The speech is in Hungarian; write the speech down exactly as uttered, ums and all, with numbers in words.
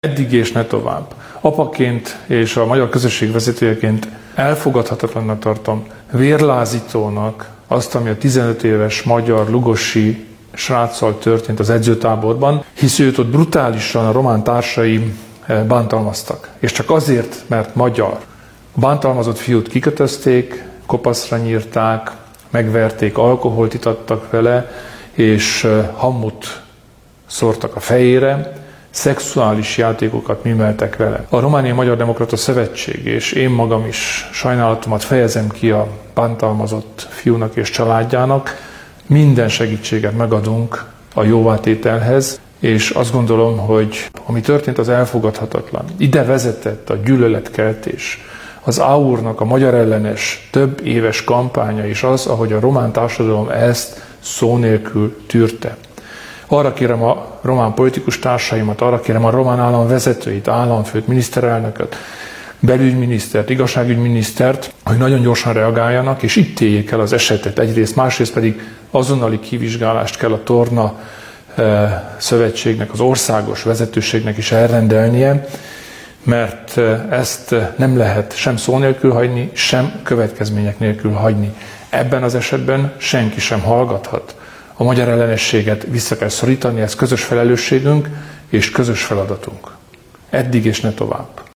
Eddig és ne tovább. Apaként és a magyar közösség vezetőjeként elfogadhatatlannak tartom, vérlázítónak azt, ami a tizenöt éves magyar lugossi sráccal történt az edzőtáborban, hisz őt ott brutálisan a román társai bántalmaztak. És csak azért, mert magyar. A bántalmazott fiút kikötözték, kopaszra nyírták, megverték, alkoholt itattak vele, és hammut szórtak a fejére, szexuális játékokat műveltek vele. A Romániai Magyar Demokrata Szövetség és én magam is sajnálatomat fejezem ki a bántalmazott fiúnak és családjának. Minden segítséget megadunk a jóvátételhez, és azt gondolom, hogy ami történt, az elfogadhatatlan. Ide vezetett a gyűlöletkeltés, az á u er-nak a magyar ellenes több éves kampánya is az, ahogy a román társadalom ezt szó nélkül tűrte. Arra kérem a román politikus társaimat, arra kérem a román állam vezetőit, államfőt, miniszterelnököt, belügyminisztert, igazságügyminisztert, hogy nagyon gyorsan reagáljanak, és ítéljék el az esetet egyrészt, másrészt pedig azonnali kivizsgálást kell a torna e, szövetségnek, az országos vezetőségnek is elrendelnie, mert ezt nem lehet sem szó nélkül hagyni, sem következmények nélkül hagyni. Ebben az esetben senki sem hallgathat. A magyar ellenességet vissza kell szorítani, ez közös felelősségünk és közös feladatunk. Eddig és ne tovább.